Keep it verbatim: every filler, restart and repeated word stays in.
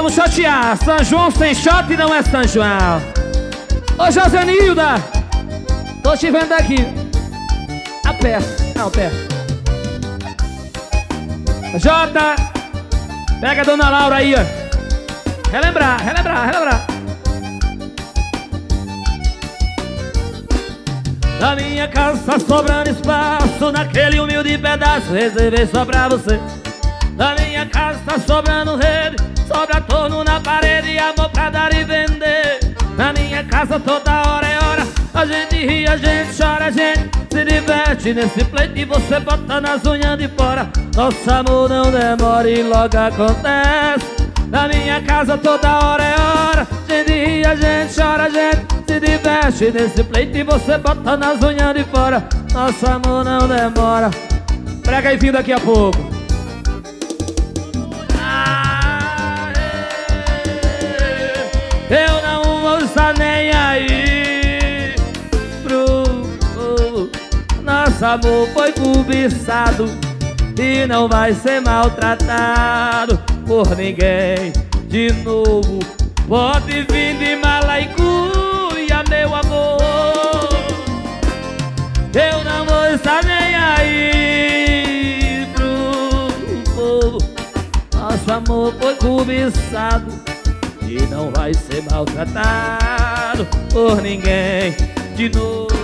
Vamos shotear. São João sem shot não é São João. Ô Josenilda, tô te vendo aqui. A pé, não, pé. Jota, pega a dona Laura aí, ó. Relembrar, relembrar, relembrar. Na minha casa tá sobrando espaço, naquele humilde pedaço reservei só pra você. Na minha casa tá sobrando rede, sobra torno na parede, amor pra dar e vender. Na minha casa toda hora é hora, a gente ri, a gente chora, a gente se diverte nesse pleito e você bota nas unhas de fora. Nosso amor não demora e logo acontece. Na minha casa toda hora é hora, a gente ri, a gente chora, a gente se diverte nesse pleito e você bota nas unhas de fora. Nosso amor não demora. Prega aí, fim daqui a pouco. Ah, eu não vou estar nem aí pro nosso amor foi cobiçado e não vai ser maltratado por ninguém de novo. Pode vir de Malaicuia, meu amor. Eu não vou estar nem aí pro povo. Nosso amor foi cobiçado e não vai ser maltratado por ninguém de novo.